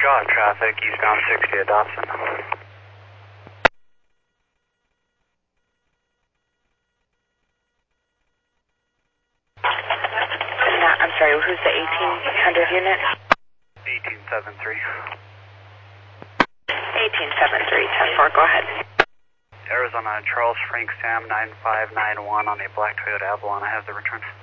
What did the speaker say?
Draw traffic, eastbound 60 at Dobson. I'm sorry, who's the 1800 unit? 1873. 1873, 10-4, go ahead. Arizona, Charles Frank Sam 9591 on a black Toyota Avalon. I have the return.